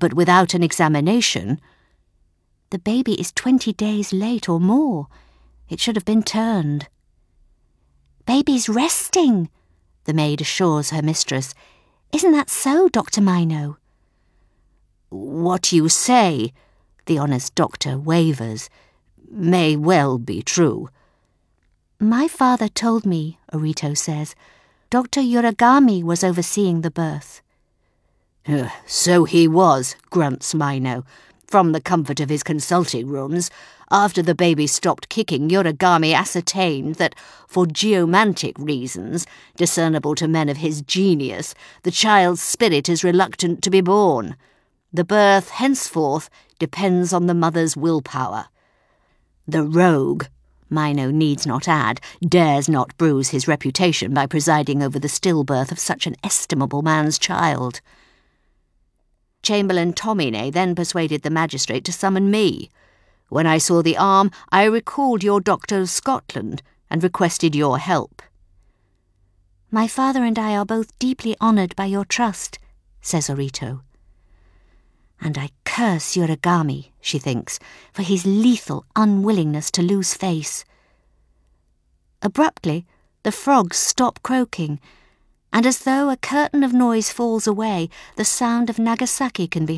but without an examination. The baby is 20 days late or more. It should have been turned. Baby's resting, the maid assures her mistress. Isn't that so, Dr. Mino? What you say, the honest doctor wavers, may well be true. My father told me, Orito says, Dr. Yuragami was overseeing the birth. So he was, grunts Mino. From the comfort of his consulting rooms, after the baby stopped kicking, Yuragami ascertained that, for geomantic reasons, discernible to men of his genius, the child's spirit is reluctant to be born. The birth, henceforth, depends on the mother's willpower. The rogue, Mino needs not add, dares not bruise his reputation by presiding over the stillbirth of such an estimable man's child. Chamberlain Tomine then persuaded the magistrate to summon me. When I saw the arm, I recalled your Doctor of Scotland and requested your help. My father and I are both deeply honoured by your trust, says Orito. And I curse Yuragami, she thinks, for his lethal unwillingness to lose face. Abruptly, the frogs stop croaking, and as though a curtain of noise falls away, the sound of Nagasaki can be